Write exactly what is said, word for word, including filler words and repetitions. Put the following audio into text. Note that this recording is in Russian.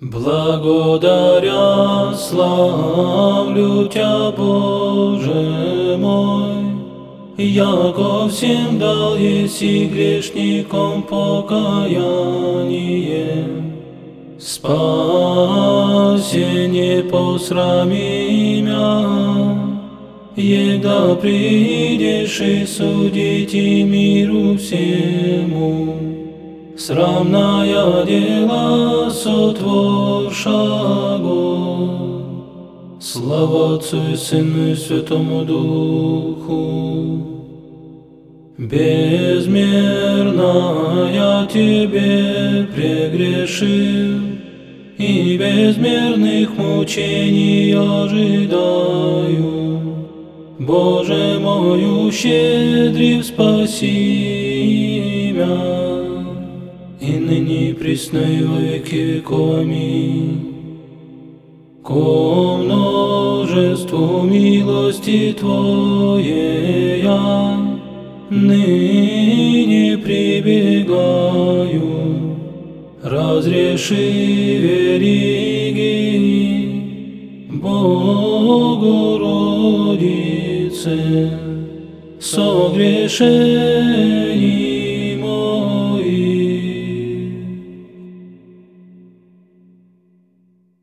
Благодаря славлю Тя, Боже мой, яко всем дал еси грешником покаяние, спасение посрами мя, егда придешь и судить и миру всему. Срамная дела сотворшаго, слава Отцу и Сыну и Святому Духу. Безмерно я Тебе прегрешил, и безмерных мучений ожидаю. Боже мой, ущедрив, спаси мя, и ныне и присно и во веки веков. Аминь. Ко множеству милости Твоей я ныне прибегаю. Разреши вериги, Богородице, согрешений моих.